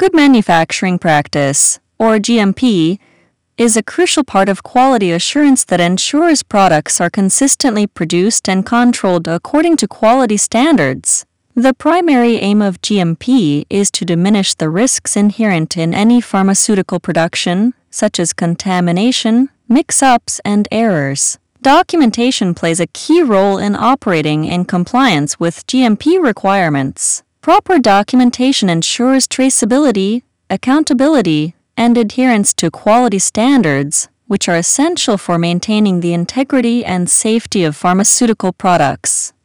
Good manufacturing practice, or GMP, is a crucial part of quality assurance that ensures products are consistently produced and controlled according to quality standards. The primary aim of GMP is to diminish the risks inherent in any pharmaceutical production, such as contamination, mix-ups, and errors. Documentation plays a key role in operating in compliance with GMP requirements. Proper documentation ensures traceability, accountability, and adherence to quality standards, which are essential for maintaining the integrity and safety of pharmaceutical products.